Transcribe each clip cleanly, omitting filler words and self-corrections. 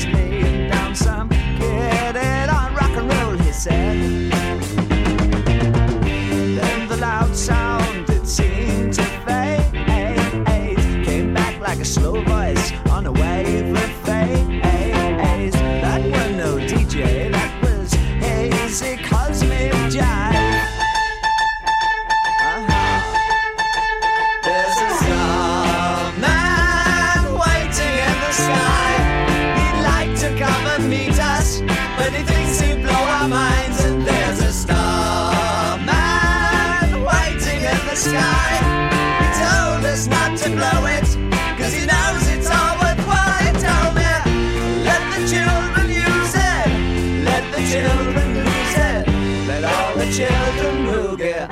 was laying down some get it on rock and roll, he said. Then the loud sound, it seemed to fade, came back like a slow voice on a wave of phase. That was no DJ, that was hazy cosmic jive. There's a starman waiting in the sky. He'd like to come and meet us, but he thinks he'd blow our minds. And there's a starman waiting in the sky. He told us not to blow it, cause he knows it's all worthwhile. He told me, let the children use it, let the children lose it, let all the children boogie.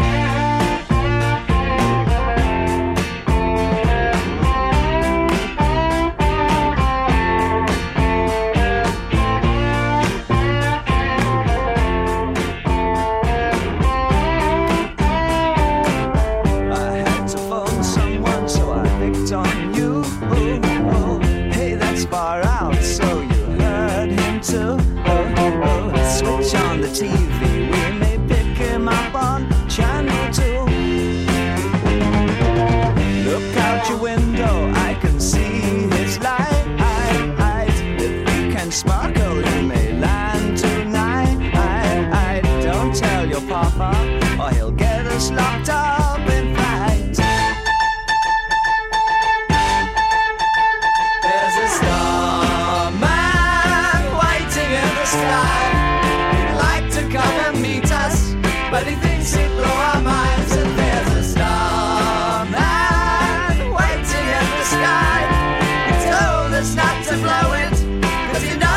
On you, hey, that's far out, so you heard him too. Switch on the TV, we may pick him up on channel 2. Look out your window, I can see his light. If he can sparkle, he may land tonight. Don't tell your papa, or he'll get us locked up in fight. He'd like to come and meet us, but he thinks he'd blow our minds. And there's a starman waiting in the sky. He told us not to blow it, cause he knows